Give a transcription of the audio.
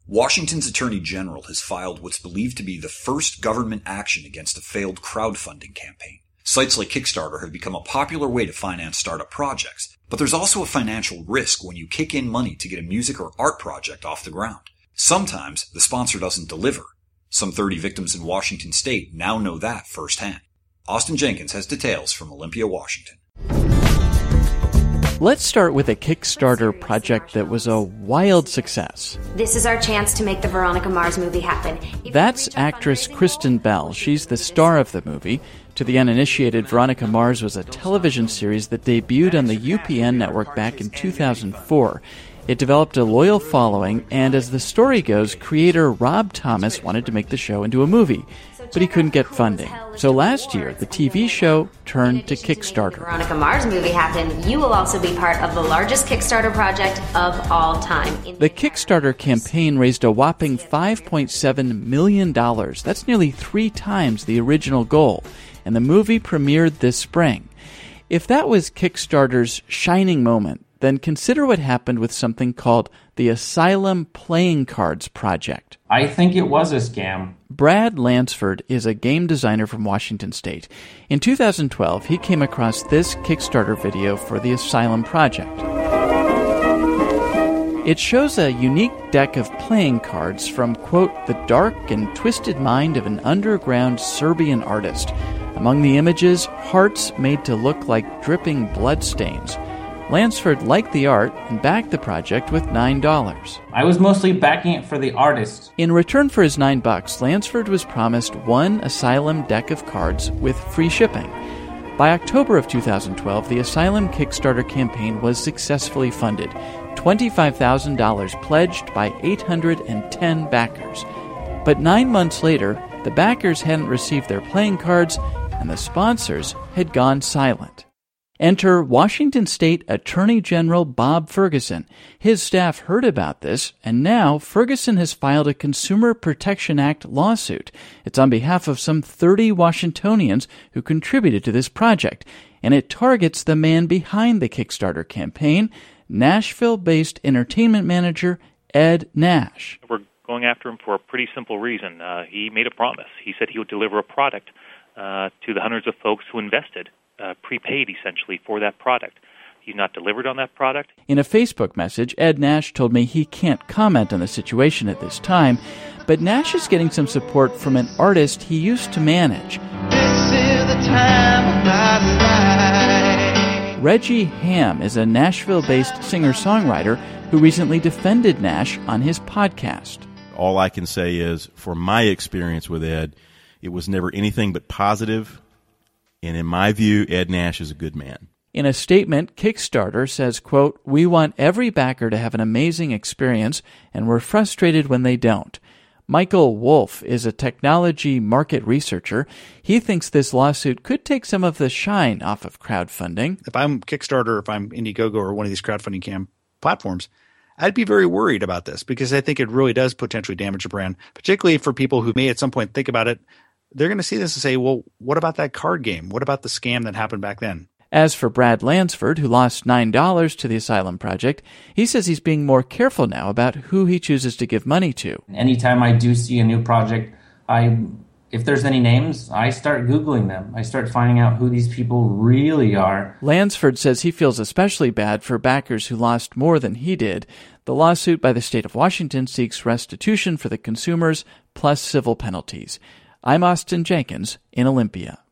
Washington's Attorney General has filed what's believed to be the first government action against a failed crowdfunding campaign. Sites like Kickstarter have become a popular way to finance startup projects, but there's also a financial risk when you kick in money to get a music or art project off the ground. Sometimes the sponsor doesn't deliver. Some 30 victims in Washington state now know that firsthand. Austin Jenkins has details from Olympia, Washington. Let's start with a Kickstarter project that was a wild success. This is our chance to make the Veronica Mars movie happen. That's actress Kristen Bell. She's the star of the movie. To the uninitiated, Veronica Mars was a television series that debuted on the UPN network back in 2004. It developed a loyal following, and as the story goes, creator Rob Thomas wanted to make the show into a movie, but he couldn't get funding. So last year, the TV show turned to Kickstarter. Veronica Mars movie happen, you will also be part of the largest Kickstarter project of all time. The Kickstarter campaign raised a whopping $5.7 million. That's nearly 3 times the original goal, and the movie premiered this spring. If that was Kickstarter's shining moment, then consider what happened with something called the Asylum Playing Cards Project. I think it was a scam. Brad Lansford is a game designer from Washington State. In 2012, he came across this Kickstarter video for the Asylum Project. It shows a unique deck of playing cards from, quote, the dark and twisted mind of an underground Serbian artist. Among the images, hearts made to look like dripping bloodstains. Lansford liked the art and backed the project with $9. I was mostly backing it for the artist. In return for his $9, Lansford was promised 1 Asylum deck of cards with free shipping. By October of 2012, the Asylum Kickstarter campaign was successfully funded, $25,000 pledged by 810 backers. But 9 months later, the backers hadn't received their playing cards, and the sponsors had gone silent. Enter Washington State Attorney General Bob Ferguson. His staff heard about this, and now Ferguson has filed a Consumer Protection Act lawsuit. It's on behalf of some 30 Washingtonians who contributed to this project, and it targets the man behind the Kickstarter campaign, Nashville-based entertainment manager Ed Nash. We're going after him for a pretty simple reason. He made a promise. He said he would deliver a product to the hundreds of folks who invested. Prepaid, essentially, for that product. He's not delivered on that product. In a Facebook message, Ed Nash told me he can't comment on the situation at this time, but Nash is getting some support from an artist he used to manage. This is the time of my life. Reggie Ham is a Nashville-based singer-songwriter who recently defended Nash on his podcast. All I can say is, from my experience with Ed, it was never anything but positive. And in my view, Ed Nash is a good man. In a statement, Kickstarter says, quote, we want every backer to have an amazing experience, and we're frustrated when they don't. Michael Wolf is a technology market researcher. He thinks this lawsuit could take some of the shine off of crowdfunding. If I'm Kickstarter, if I'm Indiegogo or one of these crowdfunding platforms, I'd be very worried about this because I think it really does potentially damage a brand, particularly for people who may at some point think about it. They're going to see this and say, well, what about that card game? What about the scam that happened back then? As for Brad Lansford, who lost $9 to the Asylum Project, he says he's being more careful now about who he chooses to give money to. Anytime I do see a new project, if there's any names, I start Googling them. I start finding out who these people really are. Lansford says he feels especially bad for backers who lost more than he did. The lawsuit by the state of Washington seeks restitution for the consumers plus civil penalties. I'm Austin Jenkins in Olympia.